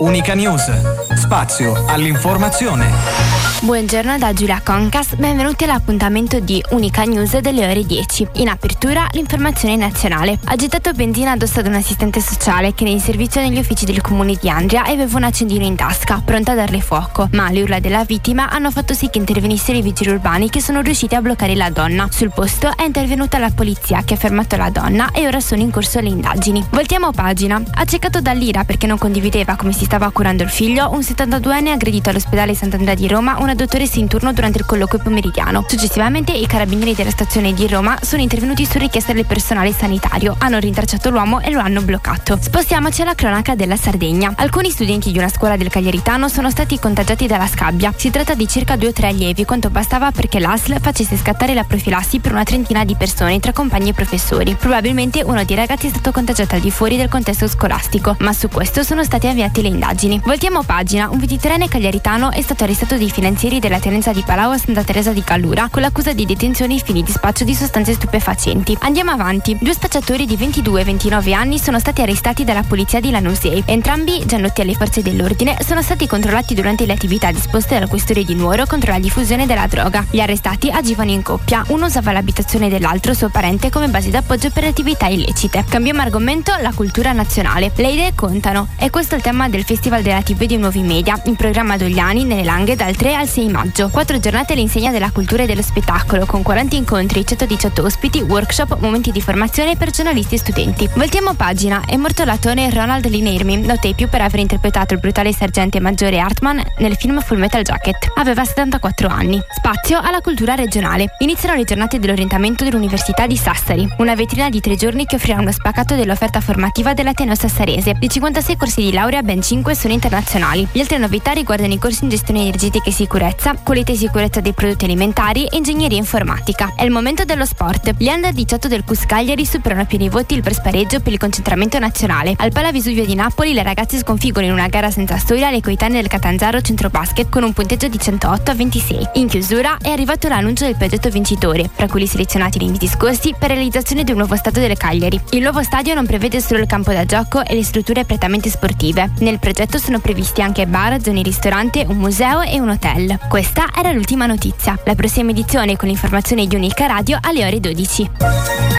Unica News, spazio all'informazione. Buongiorno da Giulia Concas, benvenuti all'appuntamento di Unica News delle ore 10. In apertura l'informazione nazionale. Ha gettato benzina addosso ad un assistente sociale che era in servizio negli uffici del comune di Andria e aveva un accendino in tasca, pronta a darle fuoco. Ma le urla della vittima hanno fatto sì che intervenissero i vigili urbani che sono riusciti a bloccare la donna. Sul posto è intervenuta la polizia che ha fermato la donna e ora sono in corso le indagini. Voltiamo pagina. Accecato dall'ira perché non condivideva come si stava curando il figlio, un 72enne ha aggredito all'ospedale Sant'Andrea di Roma una dottoressa in turno durante il colloquio pomeridiano. Successivamente i carabinieri della stazione di Roma sono intervenuti su richiesta del personale sanitario, hanno rintracciato l'uomo e lo hanno bloccato. Spostiamoci alla cronaca della Sardegna. Alcuni studenti di una scuola del Cagliaritano sono stati contagiati dalla scabbia. Si tratta di circa 2 o 3 allievi, quanto bastava perché l'ASL facesse scattare la profilassi per una trentina di persone tra compagni e professori. Probabilmente uno dei ragazzi è stato contagiato al di fuori del contesto scolastico, ma su questo sono state avviate le indagini. Voltiamo pagina. Un 23enne cagliaritano è stato arrestato dai finanzieri della tenenza di Palau a Santa Teresa di Gallura con l'accusa di detenzione ai fini di spaccio di sostanze stupefacenti. Andiamo avanti. 2 spacciatori di 22 e 29 anni sono stati arrestati dalla polizia di Lanusei. Entrambi, già noti alle forze dell'ordine, sono stati controllati durante le attività disposte dalla questura di Nuoro contro la diffusione della droga. Gli arrestati agivano in coppia. Uno usava l'abitazione dell'altro, suo parente, come base d'appoggio per attività illecite. Cambiamo argomento, la cultura nazionale. Le idee contano. E questo è il tema del Festival della TV dei Nuovi Media, in programma a Dogliani, nelle Langhe, dal 3 al 6 maggio. 4 giornate all'insegna della cultura e dello spettacolo, con 40 incontri, 118 ospiti, workshop, momenti di formazione per giornalisti e studenti. Voltiamo pagina. È morto l'attore Ronald Linermi, noto ai più per aver interpretato il brutale sergente maggiore Hartman nel film Full Metal Jacket. Aveva 74 anni. Spazio alla cultura regionale. Iniziano le giornate dell'orientamento dell'Università di Sassari, una vetrina di 3 giorni che offrirà uno spaccato dell'offerta formativa dell'Ateneo sassarese. Di 56 corsi di laurea, ben 5 sono internazionali. Le altre novità riguardano i corsi in gestione energetica e sicurezza, qualità e sicurezza dei prodotti alimentari e ingegneria informatica. È il momento dello sport. Gli under 18 del CUS Cagliari superano a pieni voti il spareggio per il concentramento nazionale. Al Pala Vesuvio di Napoli le ragazze sconfiggono in una gara senza storia le coetanee del Catanzaro Centro Basket con un punteggio di 108-26. In chiusura è arrivato l'annuncio del progetto vincitore, fra quelli selezionati nei mesi scorsi per realizzazione di un nuovo stadio delle Cagliari. Il nuovo stadio non prevede solo il campo da gioco e le strutture prettamente sportive. Nel progetto sono previsti anche bar, zone ristorante, un museo e un hotel. Questa era l'ultima notizia. La prossima edizione con l'informazione di Unica Radio alle ore 12.